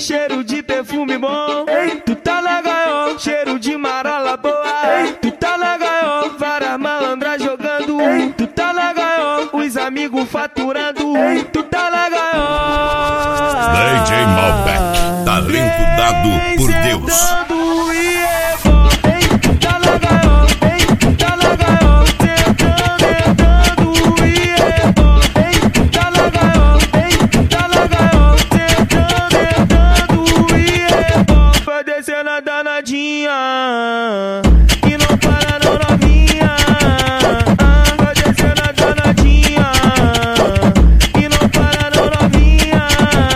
Cheiro de perfume bom, tu tá legal. Cheiro de marola boa, tu tá legal. Várias malandras jogando, tu tá legal. Os amigos faturando, tu tá legal. DJ Malbec, talento dado por Deus. Descendo a danadinha e não para não novinha. Vai descendo a danadinha e não para não novinha.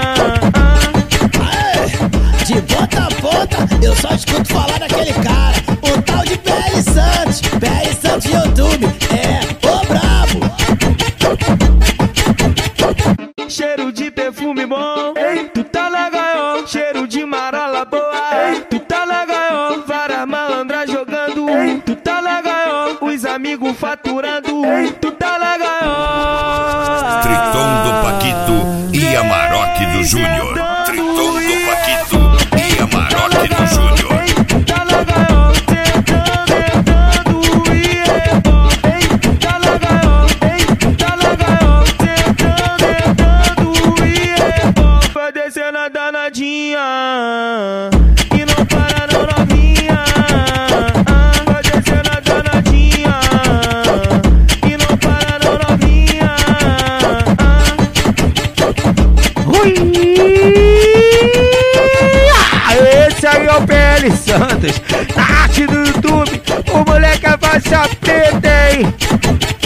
De ponta a ponta eu só escuto falar daquele cara, o tal de PL Santos. PL Santos YouTube, ô brabo. Cheiro de perfume bom, tu tá legal. Cheiro de marola boa, tu tá legal. Várias malandras jogando, tu tá legal. Os amigos faturando, tu tá legal. Triton do Paquito e Amarok do Júnior. Triton do Paquito e Amarok do Júnior. Tá legal, tentando e tá legal, tá legal, tentando e vai descendo a danadinha e não para não novinha. Vai descendo a danadinha e não para não novinha. Esse aí é o PL Santos, na arte do YouTube, o moleque é faixa preta, hein?